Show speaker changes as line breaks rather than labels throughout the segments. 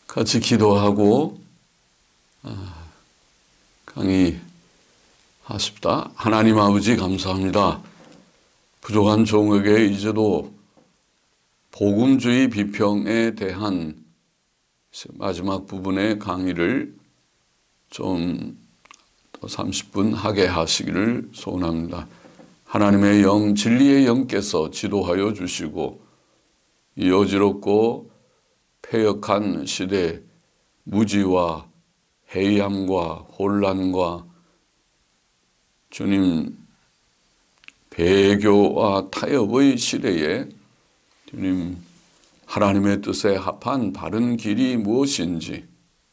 같이 기도하고 강의하십다. 하나님 아버지 감사합니다. 부족한 종에게 이제도 복음주의 비평에 대한 마지막 부분의 강의를 좀 30분 하게 하시기를 소원합니다. 하나님의 영, 진리의 영께서 지도하여 주시고 이 어지럽고 패역한 시대, 무지와 해이함과 혼란과 주님 배교와 타협의 시대에 주님 하나님의 뜻에 합한 바른 길이 무엇인지,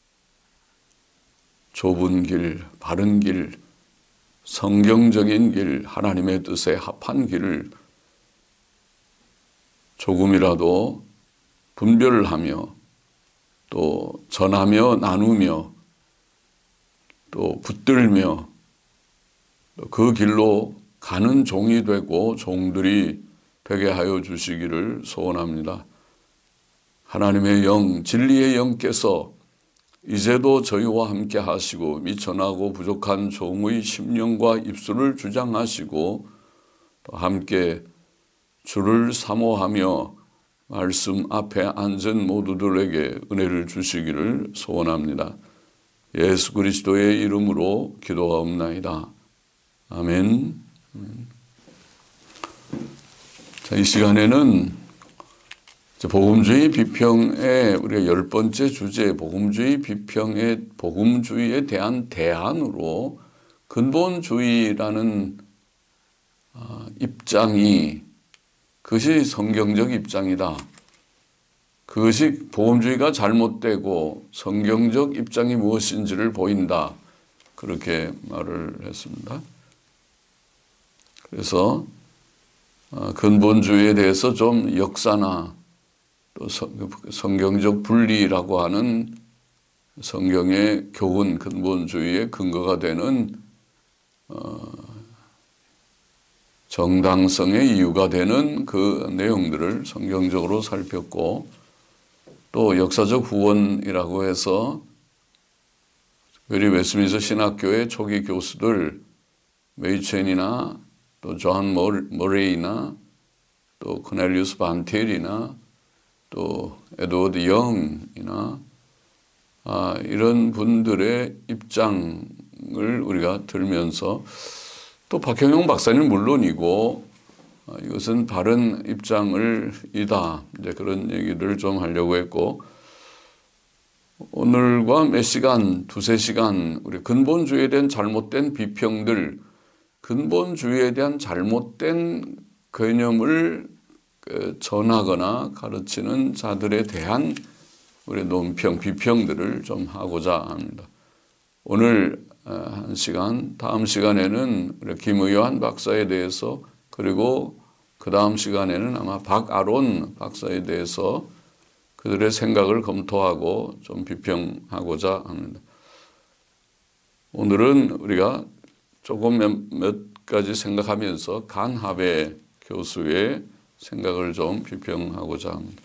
좁은 길, 바른 길, 성경적인 길, 하나님의 뜻에 합한 길을 조금이라도 분별을 하며 또 전하며 나누며 또 붙들며 그 길로 가는 종이 되고 종들이 되게 하여 주시기를 소원합니다. 하나님의 영, 진리의 영께서 이제도 저희와 함께 하시고 미천하고 부족한 종의 심령과 입술을 주장하시고 또 함께 주를 사모하며 말씀 앞에 앉은 모두들에게 은혜를 주시기를 소원합니다. 예수 그리스도의 이름으로 기도하옵나이다. 아멘. 자, 이 시간에는 복음주의 비평의 우리가 10번째 주제, 복음주의 비평의 복음주의에 대한 대안으로 근본주의라는 입장이, 그것이 성경적 입장이다. 그것이 복음주의가 잘못되고 성경적 입장이 무엇인지를 보인다. 그렇게 말을 했습니다. 그래서 근본주의에 대해서 좀 역사나 또 성경적 분리라고 하는 성경의 교훈, 근본주의의 근거가 되는 정당성의 이유가 되는 그 내용들을 성경적으로 살폈고, 또 역사적 후원이라고 해서 특별히 웨스트민스터 신학교의 초기 교수들 메이첸이나 또 존 머레이나 또 코넬리우스 반텔이나 또 에드워드 영이나 이런 분들의 입장을 우리가 들으면서, 또 박형용 박사님 물론이고 이것은 바른 입장을이다, 이제 그런 얘기를 좀 하려고 했고, 오늘과 몇 시간, 두세 시간 우리 근본주의에 대한 잘못된 비평들, 근본주의에 대한 잘못된 개념을 전하거나 가르치는 자들에 대한 우리 논평, 비평들을 좀 하고자 합니다. 오늘 한 시간, 다음 시간에는 우리 김의환 박사에 대해서, 그리고 그 다음 시간에는 아마 박아론 박사에 대해서 그들의 생각을 검토하고 좀 비평하고자 합니다. 오늘은 우리가 조금 몇 가지 생각하면서 간하베 교수의 생각을 좀 비평하고자 합니다.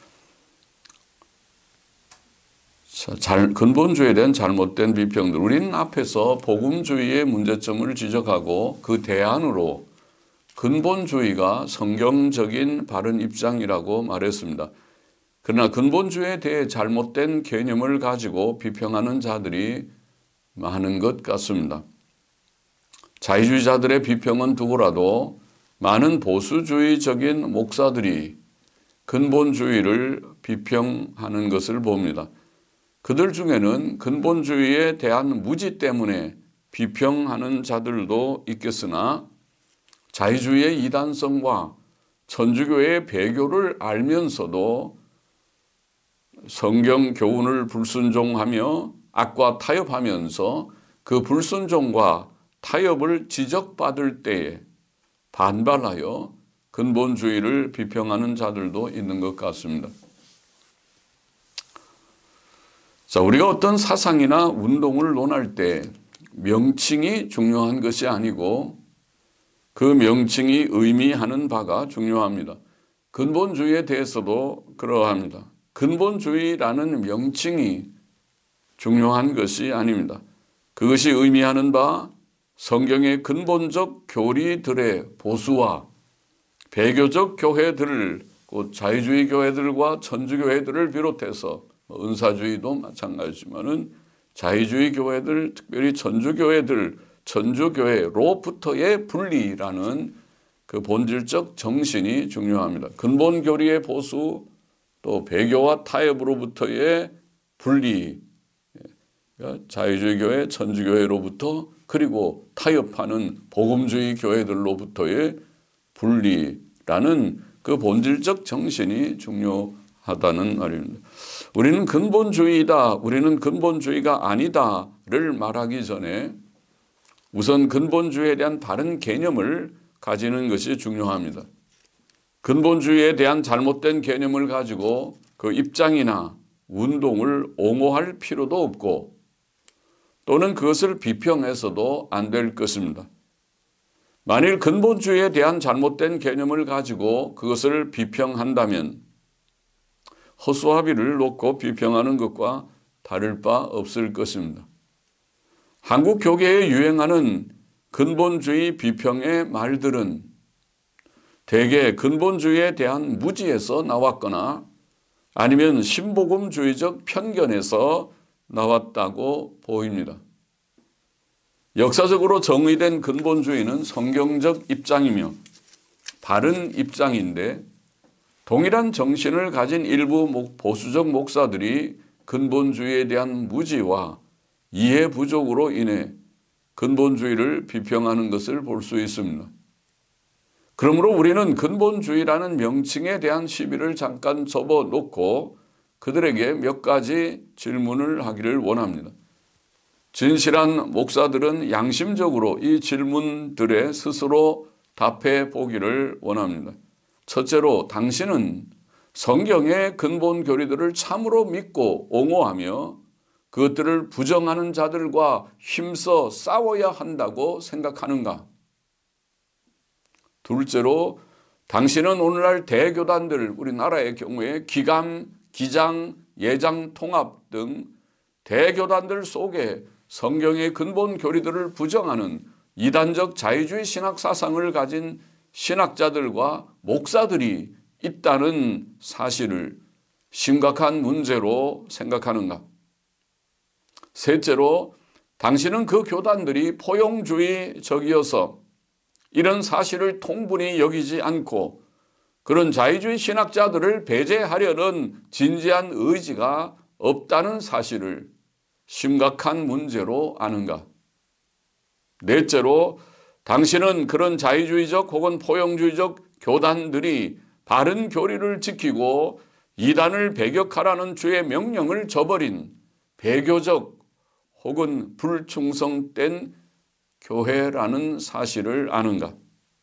근본주의에 대한 잘못된 비평들, 우리는 앞에서 복음주의의 문제점을 지적하고 그 대안으로 근본주의가 성경적인 바른 입장이라고 말했습니다. 그러나 근본주의에 대해 잘못된 개념을 가지고 비평하는 자들이 많은 것 같습니다. 자유주의자들의 비평은 두고라도 많은 보수주의적인 목사들이 근본주의를 비평하는 것을 봅니다. 그들 중에는 근본주의에 대한 무지 때문에 비평하는 자들도 있겠으나 자유주의의 이단성과 천주교의 배교를 알면서도 성경 교훈을 불순종하며 악과 타협하면서 그 불순종과 타협을 지적받을 때에 반발하여 근본주의를 비평하는 자들도 있는 것 같습니다. 자, 우리가 어떤 사상이나 운동을 논할 때 명칭이 중요한 것이 아니고 그 명칭이 의미하는 바가 중요합니다. 근본주의에 대해서도 그러합니다. 근본주의라는 명칭이 중요한 것이 아닙니다. 그것이 의미하는 바 성경의 근본적 교리들의 보수와 배교적 교회들, 곧 자유주의 교회들과 천주교회들을 비롯해서 은사주의도 마찬가지지만은 자유주의 교회들, 특별히 천주교회들, 천주교회로부터의 분리라는 그 본질적 정신이 중요합니다. 근본 교리의 보수, 또 배교와 타협으로부터의 분리, 그러니까 자유주의 교회, 천주교회로부터 그리고 타협하는 복음주의 교회들로부터의 분리라는 그 본질적 정신이 중요하다는 말입니다. 우리는 근본주의다, 우리는 근본주의가 아니다를 말하기 전에 우선 근본주의에 대한 바른 개념을 가지는 것이 중요합니다. 근본주의에 대한 잘못된 개념을 가지고 그 입장이나 운동을 옹호할 필요도 없고 또는 그것을 비평해서도 안 될 것입니다. 만일 근본주의에 대한 잘못된 개념을 가지고 그것을 비평한다면 허수아비를 놓고 비평하는 것과 다를 바 없을 것입니다. 한국 교계에 유행하는 근본주의 비평의 말들은 대개 근본주의에 대한 무지에서 나왔거나 아니면 신복음주의적 편견에서 나왔다고 보입니다. 역사적으로 정의된 근본주의는 성경적 입장이며 바른 입장인데 동일한 정신을 가진 일부 보수적 목사들이 근본주의에 대한 무지와 이해 부족으로 인해 근본주의를 비평하는 것을 볼 수 있습니다. 그러므로 우리는 근본주의라는 명칭에 대한 시비를 잠깐 접어놓고 그들에게 몇 가지 질문을 하기를 원합니다. 진실한 목사들은 양심적으로 이 질문들에 스스로 답해 보기를 원합니다. 첫째로, 당신은 성경의 근본 교리들을 참으로 믿고 옹호하며 그것들을 부정하는 자들과 힘써 싸워야 한다고 생각하는가? 둘째로, 당신은 오늘날 대교단들, 우리나라의 경우에 기감, 기장, 예장, 통합 등 대교단들 속에 성경의 근본 교리들을 부정하는 이단적 자유주의 신학 사상을 가진 신학자들과 목사들이 있다는 사실을 심각한 문제로 생각하는가? 셋째로, 당신은 그 교단들이 포용주의적이어서 이런 사실을 통분히 여기지 않고 그런 자유주의 신학자들을 배제하려는 진지한 의지가 없다는 사실을 심각한 문제로 아는가? 넷째로, 당신은 그런 자유주의적 혹은 포용주의적 교단들이 바른 교리를 지키고 이단을 배격하라는 주의 명령을 저버린 배교적 혹은 불충성된 교회라는 사실을 아는가?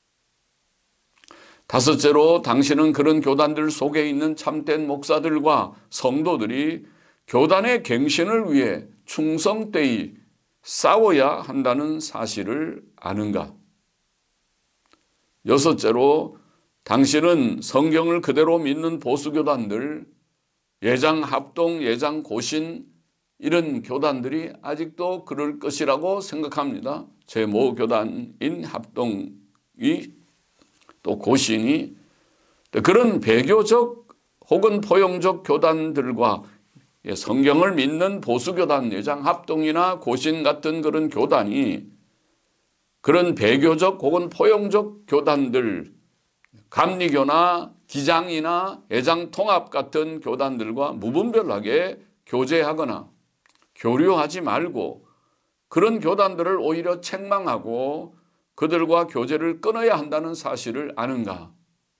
다섯째로, 당신은 그런 교단들 속에 있는 참된 목사들과 성도들이 교단의 갱신을 위해 충성되이 싸워야 한다는 사실을 아는가? 여섯째로, 당신은 성경을 그대로 믿는 보수교단들, 예장 합동, 예장 고신 이런 교단들이 아직도 그럴 것이라고 생각합니다. 제모 교단인 합동이 또 고신이 그런 배교적 혹은 포용적 교단들과 성경을 믿는 보수교단, 예장 합동이나 고신 같은 그런 교단이 그런 배교적 혹은 포용적 교단들, 감리교나 기장이나 예장 통합 같은 교단들과 무분별하게 교제하거나 교류하지 말고 그런 교단들을 오히려 책망하고 그들과 교제를 끊어야 한다는 사실을 아는가?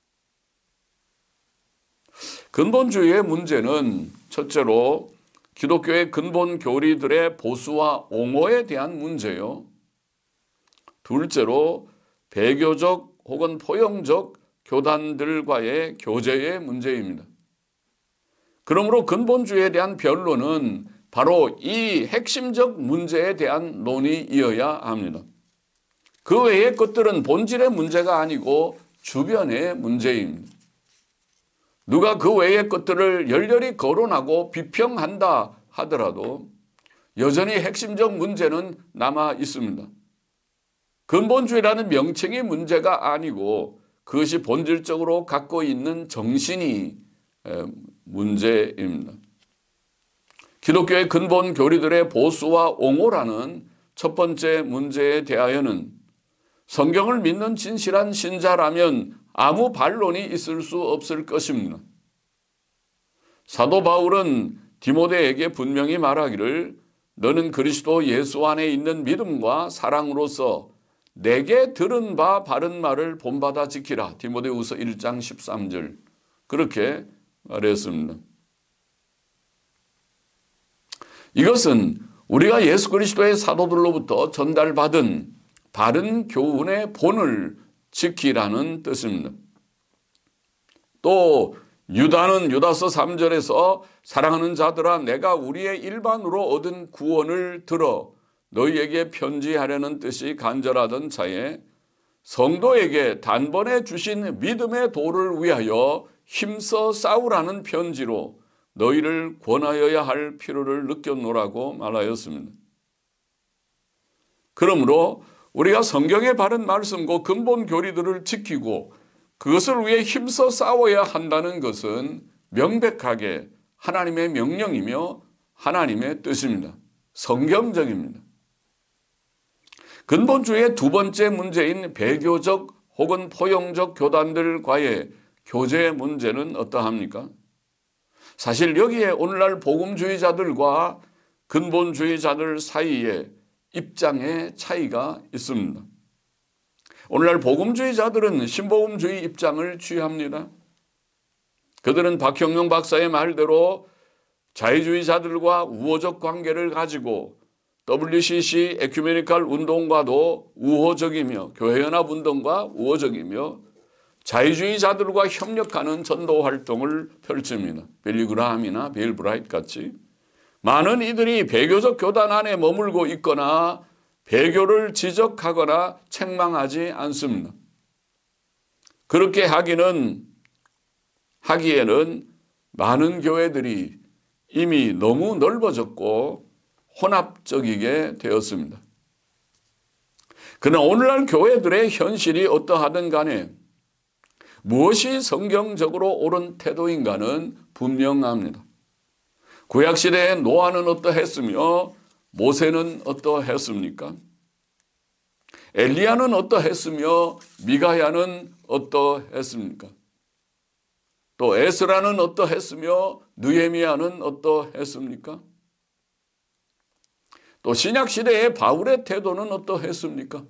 근본주의의 문제는 첫째로 기독교의 근본 교리들의 보수와 옹호에 대한 문제요. 둘째로 배교적 혹은 포용적 교단들과의 교제의 문제입니다. 그러므로 근본주의에 대한 변론은 바로 이 핵심적 문제에 대한 논의이어야 합니다. 그 외의 것들은 본질의 문제가 아니고 주변의 문제입니다. 누가 그 외의 것들을 열렬히 거론하고 비평한다 하더라도 여전히 핵심적 문제는 남아 있습니다. 근본주의라는 명칭이 문제가 아니고 그것이 본질적으로 갖고 있는 정신이 문제입니다. 기독교의 근본 교리들의 보수와 옹호라는 첫 번째 문제에 대하여는 성경을 믿는 진실한 신자라면 아무 반론이 있을 수 없을 것입니다. 사도 바울은 디모데에게 분명히 말하기를 너는 그리스도 예수 안에 있는 믿음과 사랑으로서 내게 들은 바 바른 말을 본받아 지키라. 디모데후서 1장 13절 그렇게 말했습니다. 이것은 우리가 예수 그리스도의 사도들로부터 전달받은 바른 교훈의 본을 지키라는 뜻입니다. 또 유다는 유다서 3절에서 사랑하는 자들아 내가 우리의 일반으로 얻은 구원을 들어 너희에게 편지하려는 뜻이 간절하던 차에 성도에게 단번에 주신 믿음의 도를 위하여 힘써 싸우라는 편지로 너희를 권하여야 할 필요를 느꼈노라고 말하였습니다. 그러므로 우리가 성경의 바른 말씀과 근본 교리들을 지키고 그것을 위해 힘써 싸워야 한다는 것은 명백하게 하나님의 명령이며 하나님의 뜻입니다. 성경적입니다. 근본주의의 두 번째 문제인 배교적 혹은 포용적 교단들과의 교제 문제는 어떠합니까? 사실 여기에 오늘날 복음주의자들과 근본주의자들 사이에 입장의 차이가 있습니다. 오늘날 복음주의자들은 신복음주의 입장을 취합니다. 그들은 박형룡 박사의 말대로 자유주의자들과 우호적 관계를 가지고 WCC 에큐메니칼 운동과도 우호적이며 교회연합운동과 우호적이며 자유주의자들과 협력하는 전도 활동을 펼칩니다. 빌리 그라함이나 빌 브라이트 같이 많은 이들이 배교적 교단 안에 머물고 있거나 배교를 지적하거나 책망하지 않습니다. 그렇게 하기에는 많은 교회들이 이미 너무 넓어졌고 혼합적이게 되었습니다. 그러나 오늘날 교회들의 현실이 어떠하든 간에 무엇이 성경적으로 옳은 태도인가는 분명합니다. 구약시대의 노아는 어떠했으며 모세는 어떠했습니까? 엘리야는 어떠했으며 미가야는 어떠했습니까? 또 에스라는 어떠했으며 느헤미야는 어떠했습니까? 또 신약시대의 바울의 태도는 어떠했습니까?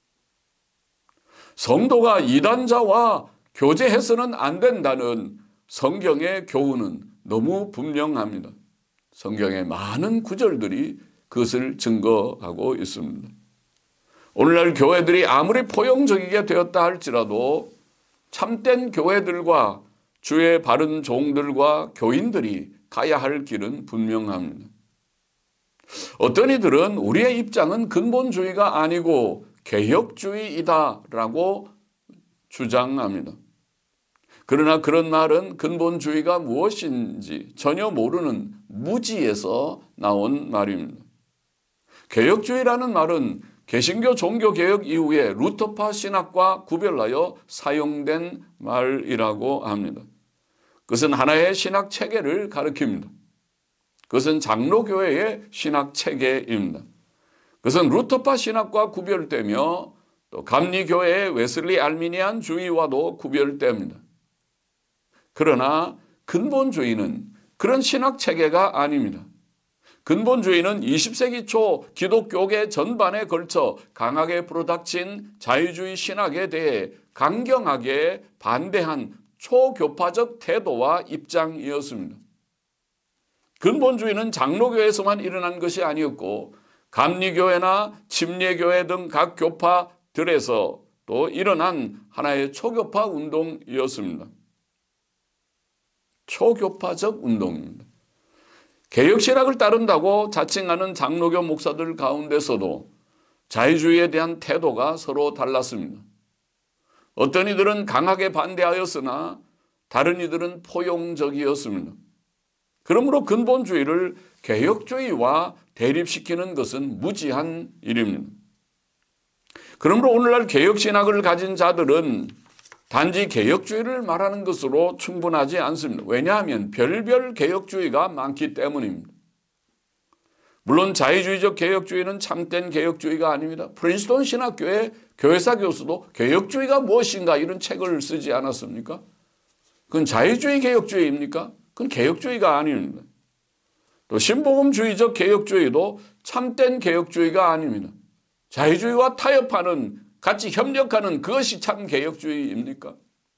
성도가 이단자와 교제해서는 안 된다는 성경의 교훈은 너무 분명합니다. 성경의 많은 구절들이 그것을 증거하고 있습니다. 오늘날 교회들이 아무리 포용적이게 되었다 할지라도 참된 교회들과 주의 바른 종들과 교인들이 가야 할 길은 분명합니다. 어떤 이들은 우리의 입장은 근본주의가 아니고 개혁주의이다라고 주장합니다. 그러나 그런 말은 근본주의가 무엇인지 전혀 모르는 무지에서 나온 말입니다. 개혁주의라는 말은 개신교 종교개혁 이후에 루터파 신학과 구별하여 사용된 말이라고 합니다. 그것은 하나의 신학 체계를 가리킵니다. 그것은 장로교회의 신학 체계입니다. 그것은 루터파 신학과 구별되며 또 감리교회의 웨슬리 알미니안 주의와도 구별됩니다. 그러나 근본주의는 그런 신학 체계가 아닙니다. 근본주의는 20세기 초 기독교계 전반에 걸쳐 강하게 불어닥친 자유주의 신학에 대해 강경하게 반대한 초교파적 태도와 입장이었습니다. 근본주의는 장로교에서만 일어난 것이 아니었고 감리교회나 침례교회 등 각 교파들에서 또 일어난 하나의 초교파 운동이었습니다. 초교파적 운동입니다. 개혁신학을 따른다고 자칭하는 장로교 목사들 가운데서도 자유주의에 대한 태도가 서로 달랐습니다. 어떤 이들은 강하게 반대하였으나 다른 이들은 포용적이었습니다. 그러므로 근본주의를 개혁주의와 대립시키는 것은 무지한 일입니다. 그러므로 오늘날 개혁신학을 가진 자들은 단지 개혁주의를 말하는 것으로 충분하지 않습니다. 왜냐하면 별별 개혁주의가 많기 때문입니다. 물론 자유주의적 개혁주의는 참된 개혁주의가 아닙니다. 프린스턴 신학교의 교회사 교수도 개혁주의가 무엇인가 이런 책을 쓰지 않았습니까? 그건 자유주의 개혁주의입니까? 그건 개혁주의가 아닙니다. 또 신복음주의적 개혁주의도 참된 개혁주의가 아닙니다. 자유주의와 타협하는, 같이 협력하는 그것이 참 개혁주의입니까?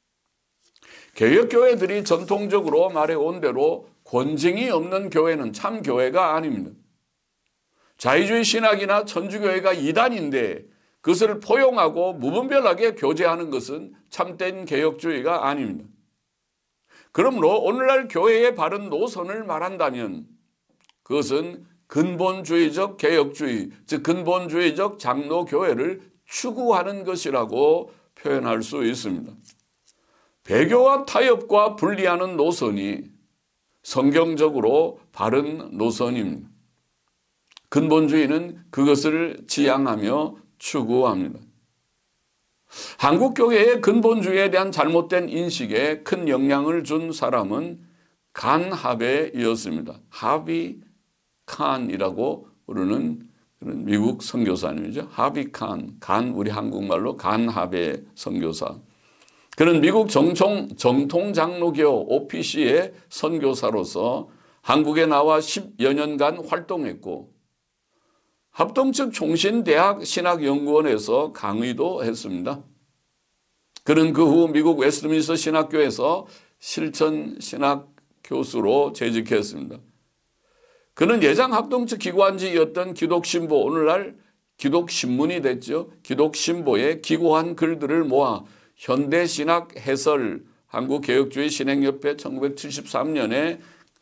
개혁교회들이 전통적으로 말해온 대로 권징이 없는 교회는 참 교회가 아닙니다. 자유주의 신학이나 천주교회가 이단인데 그것을 포용하고 무분별하게 교제하는 것은 참된 개혁주의가 아닙니다. 그러므로 오늘날 교회의 바른 노선을 말한다면 그것은 근본주의적 개혁주의, 즉 근본주의적 장로교회를 추구하는 것이라고 표현할 수 있습니다. 배교와 타협과 분리하는 노선이 성경적으로 바른 노선입니다. 근본주의는 그것을 지향하며 추구합니다. 한국교회의 근본주의에 대한 잘못된 인식에 큰 영향을 준 사람은 간하베이었습니다. 하비 칸이라고 부르는 그런 미국 선교사님이죠. 하비 칸, 우리 한국말로 간하베 선교사. 그는 미국 정통장로교 OPC의 선교사로서 한국에 나와 10여 년간 활동했고 합동측 총신대학 신학연구원에서 강의도 했습니다. 그는 그 후 미국 웨스트민스터 신학교에서 실천신학 교수로 재직했습니다. 그는 예장 합동측 기관지였던 기독신보, 오늘날 기독신문이 됐죠. 기독신보에 기고한 글들을 모아 현대신학 해설, 한국개혁주의 신행협회 1973년에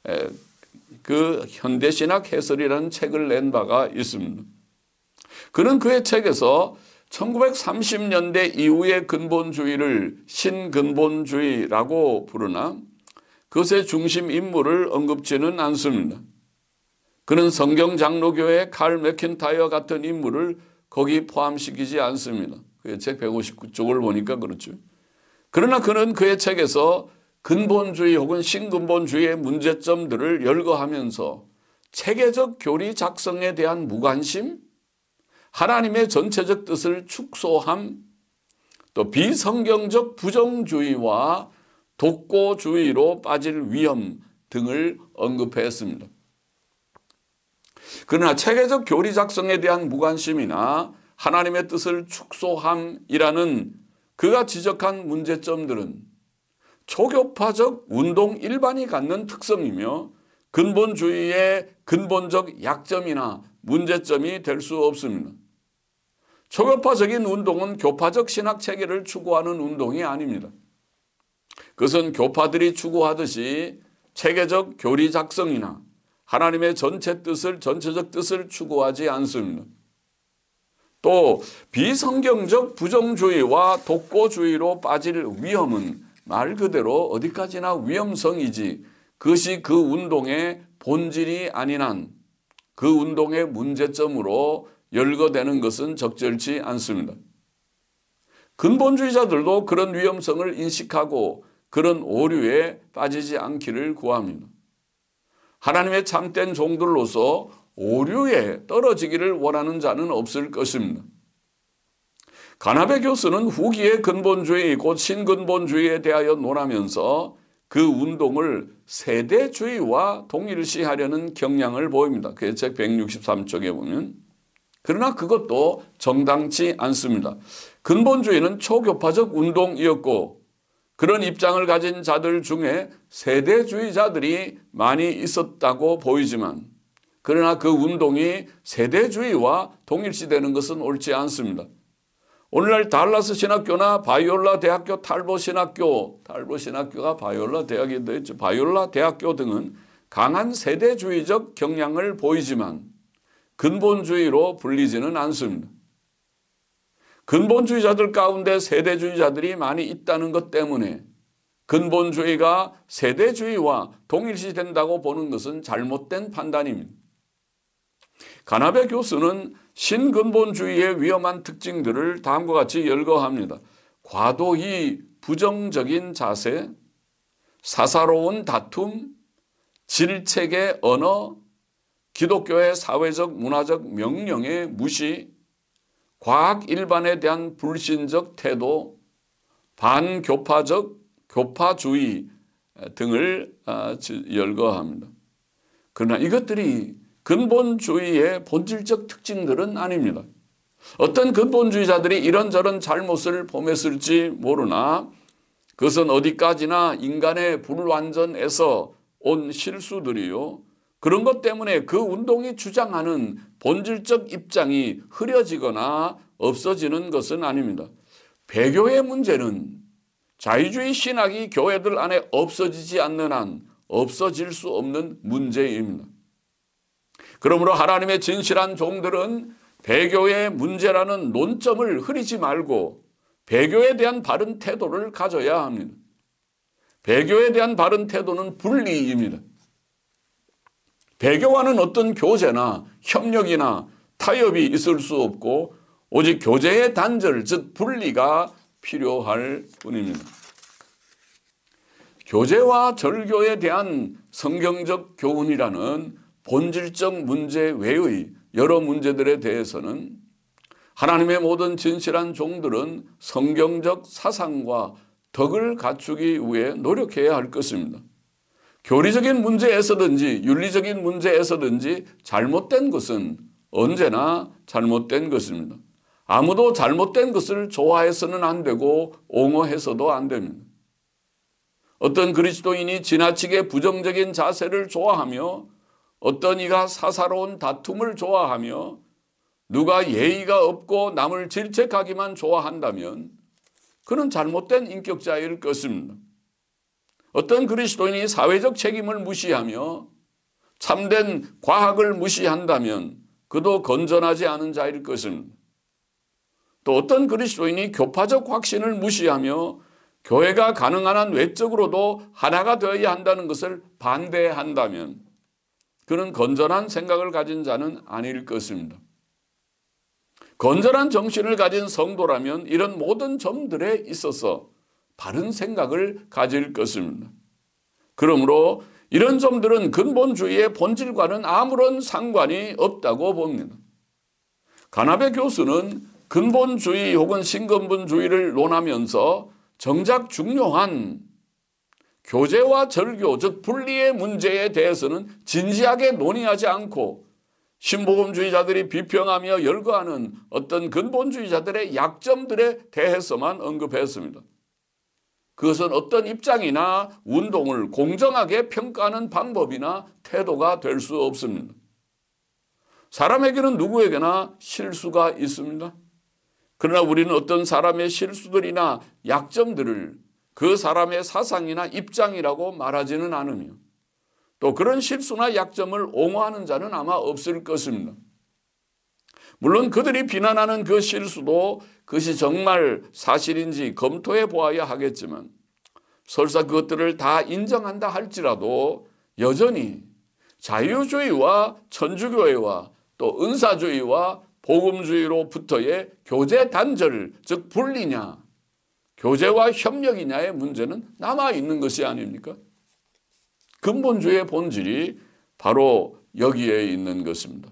그 현대신학 해설이라는 책을 낸 바가 있습니다. 그는 그의 책에서 1930년대 이후의 근본주의를 신근본주의라고 부르나 그것의 중심 인물을 언급지는 않습니다. 그는 성경장로교회 칼 맥킨타이어 같은 인물을 거기 포함시키지 않습니다. 그의 책 159쪽을 보니까 그렇죠. 그러나 그는 그의 책에서 근본주의 혹은 신근본주의의 문제점들을 열거하면서 체계적 교리 작성에 대한 무관심, 하나님의 전체적 뜻을 축소함, 또 비성경적 부정주의와 독고주의로 빠질 위험 등을 언급했습니다. 그러나 체계적 교리 작성에 대한 무관심이나 하나님의 뜻을 축소함이라는 그가 지적한 문제점들은 초교파적 운동 일반이 갖는 특성이며 근본주의의 근본적 약점이나 문제점이 될 수 없습니다. 초교파적인 운동은 교파적 신학 체계를 추구하는 운동이 아닙니다. 그것은 교파들이 추구하듯이 체계적 교리 작성이나 하나님의 전체적 뜻을 추구하지 않습니다. 또 비성경적 부정주의와 독고주의로 빠질 위험은 말 그대로 어디까지나 위험성이지 그것이 그 운동의 본질이 아닌 한 그 운동의 문제점으로 열거되는 것은 적절치 않습니다. 근본주의자들도 그런 위험성을 인식하고 그런 오류에 빠지지 않기를 구합니다. 하나님의 참된 종들로서 오류에 떨어지기를 원하는 자는 없을 것입니다. 가나베 교수는 후기의 근본주의 곧 신근본주의에 대하여 논하면서 그 운동을 세대주의와 동일시하려는 경향을 보입니다. 그의 책 163쪽에 보면. 그러나 그것도 정당치 않습니다. 근본주의는 초교파적 운동이었고 그런 입장을 가진 자들 중에 세대주의자들이 많이 있었다고 보이지만 그러나 그 운동이 세대주의와 동일시되는 것은 옳지 않습니다. 오늘날 달라스 신학교나 바이올라 대학교 탈보 신학교가 바이올라 대학이 되었죠. 바이올라 대학교 등은 강한 세대주의적 경향을 보이지만 근본주의로 불리지는 않습니다. 근본주의자들 가운데 세대주의자들이 많이 있다는 것 때문에 근본주의가 세대주의와 동일시된다고 보는 것은 잘못된 판단입니다. 가나베 교수는 신근본주의의 위험한 특징들을 다음과 같이 열거합니다. 과도히 부정적인 자세, 사사로운 다툼, 질책의 언어, 기독교의 사회적 문화적 명령의 무시, 과학 일반에 대한 불신적 태도, 반교파적 교파주의 등을 열거합니다. 그러나 이것들이 근본주의의 본질적 특징들은 아닙니다. 어떤 근본주의자들이 이런저런 잘못을 범했을지 모르나 그것은 어디까지나 인간의 불완전에서 온 실수들이요. 그런 것 때문에 그 운동이 주장하는 본질적 입장이 흐려지거나 없어지는 것은 아닙니다. 배교의 문제는 자유주의 신학이 교회들 안에 없어지지 않는 한 없어질 수 없는 문제입니다. 그러므로 하나님의 진실한 종들은 배교의 문제라는 논점을 흐리지 말고 배교에 대한 바른 태도를 가져야 합니다. 배교에 대한 바른 태도는 분리입니다. 배교와는 어떤 교제나 협력이나 타협이 있을 수 없고 오직 교제의 단절, 즉 분리가 필요할 뿐입니다. 교제와 절교에 대한 성경적 교훈이라는 본질적 문제 외의 여러 문제들에 대해서는 하나님의 모든 진실한 종들은 성경적 사상과 덕을 갖추기 위해 노력해야 할 것입니다. 교리적인 문제에서든지 윤리적인 문제에서든지 잘못된 것은 언제나 잘못된 것입니다. 아무도 잘못된 것을 좋아해서는 안 되고 옹호해서도 안 됩니다. 어떤 그리스도인이 지나치게 부정적인 자세를 좋아하며 어떤 이가 사사로운 다툼을 좋아하며 누가 예의가 없고 남을 질책하기만 좋아한다면 그는 잘못된 인격자일 것입니다. 어떤 그리스도인이 사회적 책임을 무시하며 참된 과학을 무시한다면 그도 건전하지 않은 자일 것입니다. 또 어떤 그리스도인이 교파적 확신을 무시하며 교회가 가능한 한 외적으로도 하나가 되어야 한다는 것을 반대한다면 그는 건전한 생각을 가진 자는 아닐 것입니다. 건전한 정신을 가진 성도라면 이런 모든 점들에 있어서 바른 생각을 가질 것입니다. 그러므로 이런 점들은 근본주의의 본질과는 아무런 상관이 없다고 봅니다. 가나베 교수는 근본주의 혹은 신근본주의를 논하면서 정작 중요한 교제와 절교, 즉 분리의 문제에 대해서는 진지하게 논의하지 않고 신복음주의자들이 비평하며 열거하는 어떤 근본주의자들의 약점들에 대해서만 언급했습니다. 그것은 어떤 입장이나 운동을 공정하게 평가하는 방법이나 태도가 될 수 없습니다. 사람에게는 누구에게나 실수가 있습니다. 그러나 우리는 어떤 사람의 실수들이나 약점들을 그 사람의 사상이나 입장이라고 말하지는 않으며 또 그런 실수나 약점을 옹호하는 자는 아마 없을 것입니다. 물론 그들이 비난하는 그 실수도 그것이 정말 사실인지 검토해 보아야 하겠지만 설사 그것들을 다 인정한다 할지라도 여전히 자유주의와 천주교회와 또 은사주의와 복음주의로부터의 교제 단절, 즉 분리냐 교제와 협력이냐의 문제는 남아있는 것이 아닙니까? 근본주의의 본질이 바로 여기에 있는 것입니다.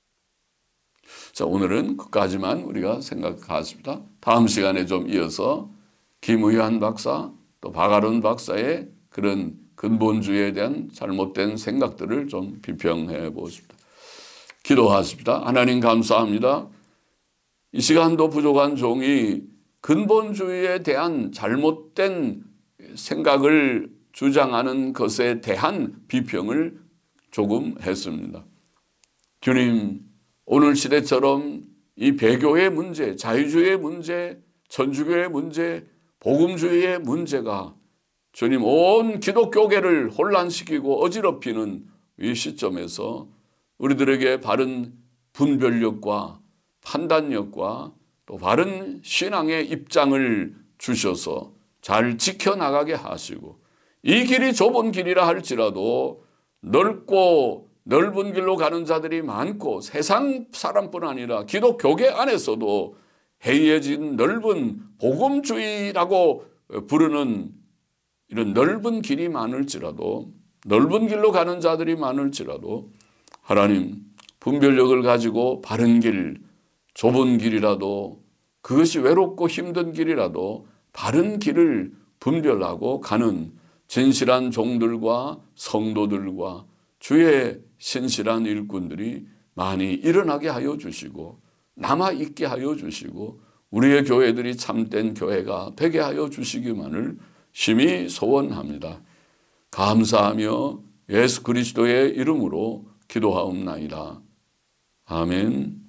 자, 오늘은 끝까지만 우리가 생각하겠습니다. 다음 시간에 좀 이어서 김의환 박사 또 박아론 박사의 그런 근본주의에 대한 잘못된 생각들을 좀 비평해 보겠습니다. 기도하십니다. 하나님 감사합니다. 이 시간도 부족한 종이 근본주의에 대한 잘못된 생각을 주장하는 것에 대한 비평을 조금 했습니다. 주님, 오늘 시대처럼 이 배교의 문제, 자유주의의 문제, 천주교의 문제, 복음주의의 문제가 주님 온 기독교계를 혼란시키고 어지럽히는 이 시점에서 우리들에게 바른 분별력과 판단력과 또 바른 신앙의 입장을 주셔서 잘 지켜나가게 하시고 이 길이 좁은 길이라 할지라도 넓고 넓은 길로 가는 자들이 많고 세상 사람뿐 아니라 기독교계 안에서도 해이해진 넓은 복음주의라고 부르는 이런 넓은 길이 많을지라도, 넓은 길로 가는 자들이 많을지라도 하나님, 분별력을 가지고 바른 길, 좁은 길이라도, 그것이 외롭고 힘든 길이라도 바른 길을 분별하고 가는 진실한 종들과 성도들과 주의 신실한 일꾼들이 많이 일어나게 하여 주시고 남아있게 하여 주시고 우리의 교회들이 참된 교회가 되게 하여 주시기만을 심히 소원합니다. 감사하며 예수 그리스도의 이름으로 기도하옵나이다. 아멘.